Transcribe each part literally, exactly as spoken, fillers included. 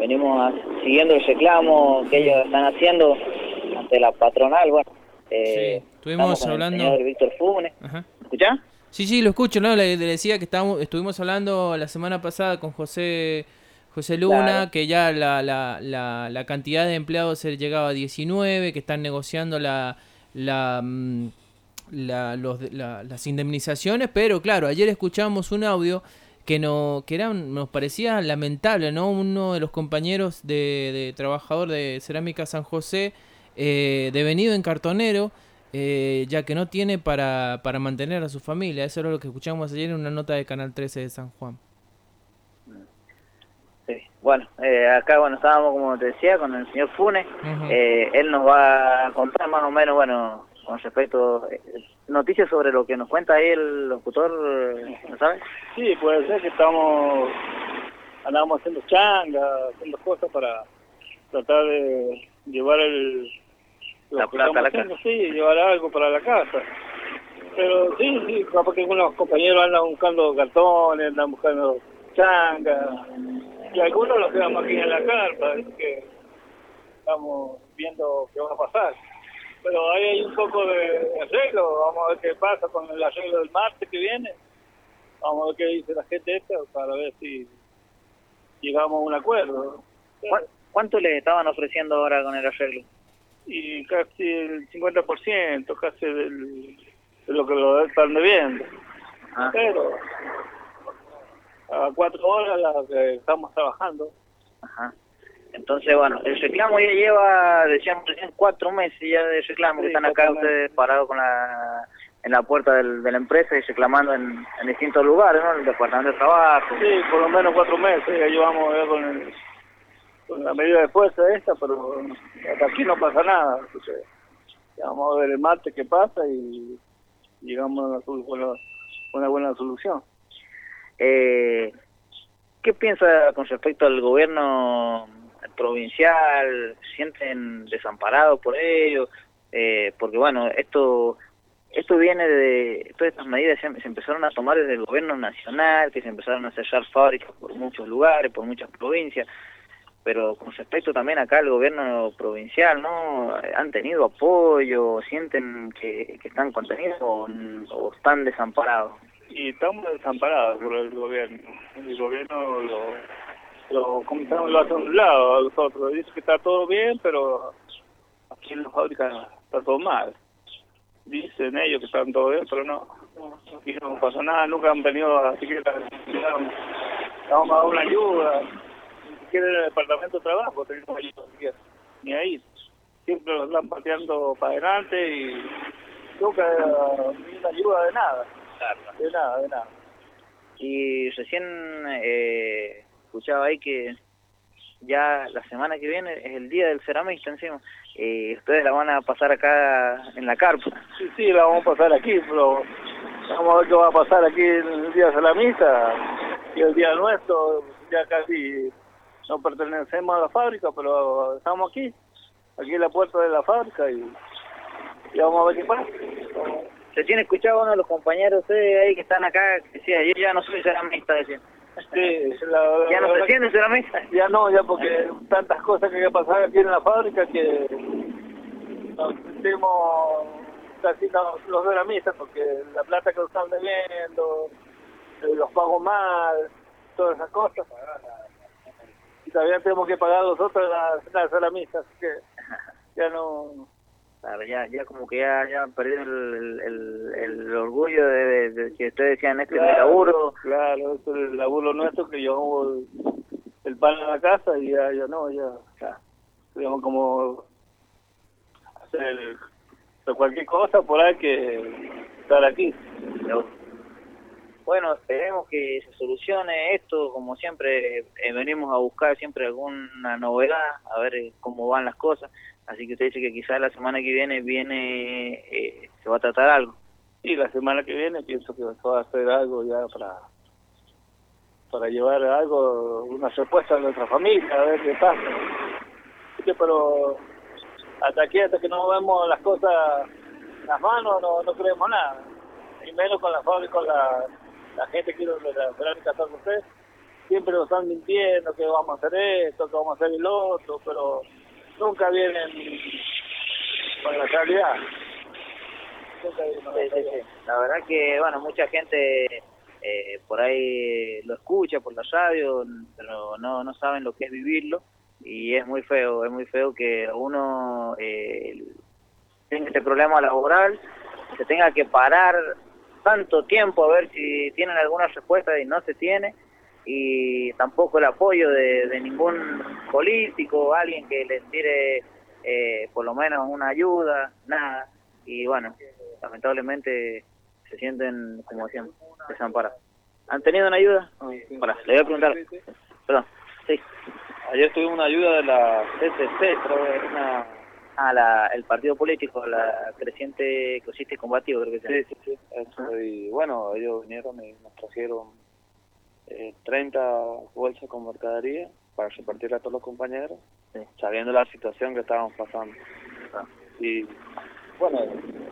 venimos a, siguiendo el reclamo que ellos están haciendo ante la patronal. Bueno, eh, sí, estuvimos hablando... el señor Víctor Funes. Ajá. ¿Escuchás? Sí, sí, lo escucho, ¿no? Le, le decía que estábamos, estuvimos hablando la semana pasada con José José Luna, claro, que ya la, la, la, la cantidad de empleados se llegaba a diecinueve, que están negociando la, la, la, los, la, las indemnizaciones, pero claro, ayer escuchamos un audio que, no, que era, nos parecía lamentable, ¿no? Uno de los compañeros de, de trabajador de Cerámica San José, eh, devenido en cartonero, Eh, ya que no tiene para, para mantener a su familia. Eso era lo que escuchamos ayer en una nota de Canal trece de San Juan. Sí, bueno, eh, acá bueno estábamos, como te decía, con el señor Funes. Uh-huh. eh, él nos va a contar más o menos, bueno, con respecto eh, noticias sobre lo que nos cuenta ahí el locutor, ¿no sabes? Sí, puede ser que estamos andamos haciendo changas, haciendo cosas para tratar de llevar el la plata a la haciendo, casa. Sí, llevar algo para la casa. Pero sí, sí, porque algunos compañeros andan buscando cartones, andan buscando changas, y algunos los quedamos aquí en la carpa, así que estamos viendo qué va a pasar. Pero ahí hay un poco de arreglo, vamos a ver qué pasa con el arreglo del martes que viene. Vamos a ver qué dice la gente esta para ver si llegamos a un acuerdo. ¿Cuánto les estaban ofreciendo ahora con el arreglo? Y casi el cincuenta por ciento, casi del, de lo que lo están debiendo. Ah. Pero a cuatro horas las que estamos trabajando. Ajá. Entonces, bueno, el reclamo ya lleva, decíamos recién, cuatro meses ya de reclamo, sí, que están acá ustedes parados con la en la puerta del, de la empresa y reclamando en, en distintos lugares, ¿no? En el departamento de trabajo. Sí, por lo menos cuatro meses ya llevamos ya con el... con la medida de fuerza esta, pero hasta aquí no pasa nada. Entonces, vamos a ver el martes qué pasa y llegamos a una, una, una buena solución. Eh, ¿Qué piensa con respecto al gobierno provincial? ¿Se sienten desamparados por ello? Eh, porque bueno, esto esto viene de... todas estas medidas se, se empezaron a tomar desde el gobierno nacional, que se empezaron a cerrar fábricas por muchos lugares, por muchas provincias. Pero con respecto también acá al gobierno provincial, ¿no? ¿Han tenido apoyo? ¿Sienten que, que están contenidos o, o están desamparados? Y estamos desamparados por el gobierno. El gobierno lo, lo, como estamos, lo hace a un lado a nosotros. Dice que está todo bien, pero aquí en la fábrica está todo mal. Dicen ellos que están todo bien, pero no. Aquí no pasó nada, nunca han venido a siquiera vamos a dar una ayuda. En el departamento de trabajo tenemos ayuda, ni ahí, siempre lo están pateando para adelante y nunca ni ayuda de nada, de nada, de nada. Y recién eh, escuchaba ahí que ya la semana que viene es el día del ceramista encima, eh, ustedes la van a pasar acá en la carpa. Sí, sí, la vamos a pasar aquí, pero vamos a ver qué va a pasar aquí el día del ceramista y el día nuestro, ya casi... no pertenecemos a la fábrica, pero estamos aquí, aquí en la puerta de la fábrica y, y vamos a ver qué pasa. Se tiene escuchado uno de los compañeros ustedes ahí que están acá, que decía, yo ya no soy ceramista, decía. Sí, la, la, ¿Ya no la, se siente ceramista? Ya no, ya porque tantas cosas que hay que pasar aquí en la fábrica que nos sentimos casi los, los ceramistas, porque la plata que nos están debiendo, los pagos mal, todas esas cosas. Y todavía tenemos que pagar nosotros las, las ceramistas, así que ya no... Claro, ya ya como que ya, ya han perdido el, el, el orgullo de, de, de que ustedes decían este claro, es mi laburo. Claro, este es el laburo nuestro, que llevamos el, el pan a la casa y ya, ya no, ya, ya, digamos como hacer cualquier cosa por ahí que estar aquí. No. Bueno, esperemos que se solucione esto, como siempre eh, venimos a buscar siempre alguna novedad, a ver eh, cómo van las cosas, así que usted dice que quizás la semana que viene viene eh, se va a tratar algo. Sí, la semana que viene pienso que se va a hacer algo ya para para llevar algo, una respuesta a nuestra familia, a ver qué pasa. Así que, pero hasta aquí, hasta que no vemos las cosas en las manos, no, no creemos nada, y menos con la fábrica, con la... la gente quiere de la cerámica San José, siempre nos están mintiendo que vamos a hacer esto, que vamos a hacer el otro, pero nunca vienen con la realidad. Nunca vienen con la Sí, sí, realidad. sí. La verdad que, bueno, mucha gente eh, por ahí lo escucha por la radio, pero no, no saben lo que es vivirlo, y es muy feo, es muy feo que uno eh, tenga este problema laboral, se tenga que parar tanto tiempo a ver si tienen alguna respuesta y no se tiene, y tampoco el apoyo de, de ningún político, alguien que les tire eh, por lo menos una ayuda, nada, y bueno, lamentablemente se sienten, como decían, desamparados. ¿Han tenido una ayuda? Para, le voy a preguntar, perdón, sí. Ayer tuvimos una ayuda de la C C C, creo que es una... Ah, la, el partido político, la creciente cosista y combativo, creo que Sí, sí, sí, eso. Y bueno, ellos vinieron y nos trajeron eh, treinta bolsas con mercadería para repartirla a todos los compañeros, sí, sabiendo la situación que estábamos pasando. Ah. Y bueno,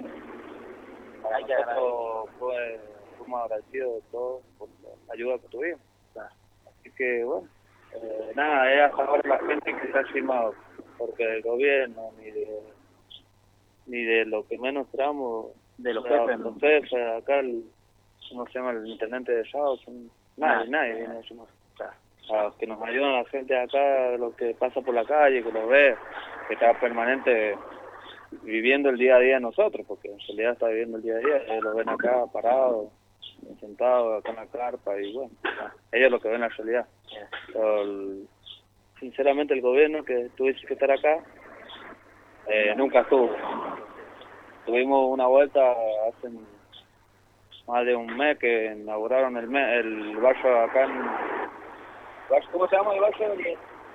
para Hay que nosotros fue, fuimos agradecidos de todo por la ayuda que tuvimos. Ah. Así que bueno, eh, nada, es a favor de la gente que se ha firmado, porque del gobierno ni de ni de lo que menos esperamos, de los o sea, jefes, los jefes, acá el, ¿cómo se llama? El intendente de Yao, son, nadie, nadie viene a sumar. A los que nos ayudan la gente de acá, los que pasa por la calle, que los ve, que está permanente viviendo el día a día de nosotros, porque en realidad está viviendo el día a día, ellos los ven acá parados, sentados acá en la carpa, y bueno, ellos lo que ven la realidad. Pero el, sinceramente el gobierno que tuviese que estar acá, eh, nunca estuvo. Tuvimos una vuelta hace más de un mes que inauguraron el, me, el barrio acá en... ¿Cómo se llama el barrio? El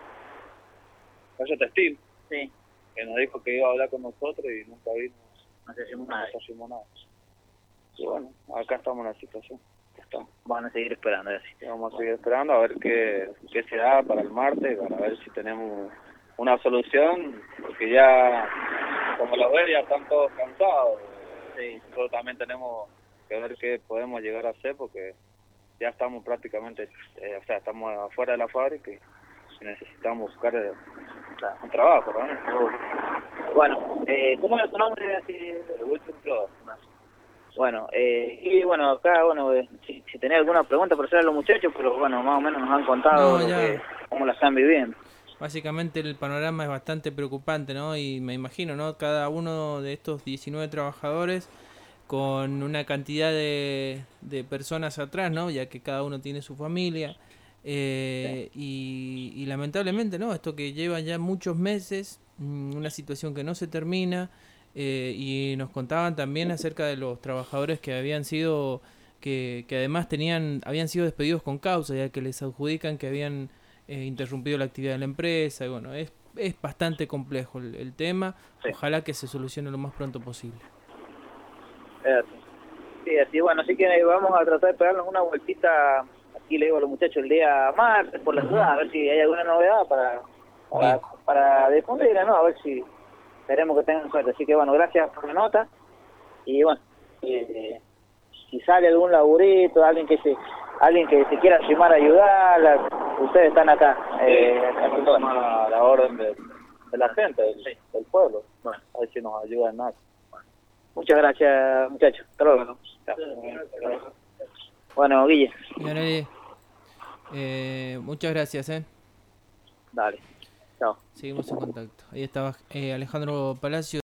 barrio Textil. Sí. Que nos dijo que iba a hablar con nosotros y nunca vino. No se hicimos No nada. hicimos nada. Y bueno, acá estamos en la situación. Estamos. Van a seguir esperando, así. Vamos a seguir esperando a ver qué, qué se da para el martes, para ver si tenemos una solución, porque ya, como lo ven, ya están todos cansados. Sí. Nosotros también tenemos que ver qué podemos llegar a hacer, porque ya estamos prácticamente, eh, o sea, estamos afuera de la fábrica y necesitamos buscar eh, un trabajo, ¿no? Bueno, eh, ¿cómo es tu nombre? Así, bueno, eh, y bueno, acá, bueno, eh, si, si tenés alguna pregunta por hacer a los muchachos, pero bueno, más o menos nos han contado No, lo ya. que, cómo la están viviendo. Básicamente el panorama es bastante preocupante, ¿no? Y me imagino, ¿no? Cada uno de estos diecinueve trabajadores con una cantidad de, de personas atrás, ¿no? Ya que cada uno tiene su familia. Eh, y, y lamentablemente, ¿no? Esto que lleva ya muchos meses, una situación que no se termina. Eh, y nos contaban también acerca de los trabajadores que habían sido, que, que además tenían, habían sido despedidos con causa, ya que les adjudican que habían eh, interrumpido la actividad de la empresa. Y bueno, es, es bastante complejo el, el tema. Sí. Ojalá que se solucione lo más pronto posible. Eh, sí, así, bueno, así que vamos a tratar de pegarnos una vueltita, aquí le digo a los muchachos, el día martes por la ciudad, a ver si hay alguna novedad para, para, para difundirla, ¿no? A ver si esperemos que tengan suerte. Así que bueno, gracias por la nota. Y bueno, eh, si sale algún laburito, alguien que se alguien que se quiera sumar a ayudar, ustedes están acá. Eh, sí, la, la orden de, de la gente, del, Sí. del pueblo. Bueno. A ver si nos ayuda en nada. muchas gracias, muchachos. Hasta luego. Bueno, Guille. Bien, Eli, eh, muchas gracias, ¿eh? Dale. Chao. Seguimos en contacto. Ahí estaba eh, Alejandro Palacio.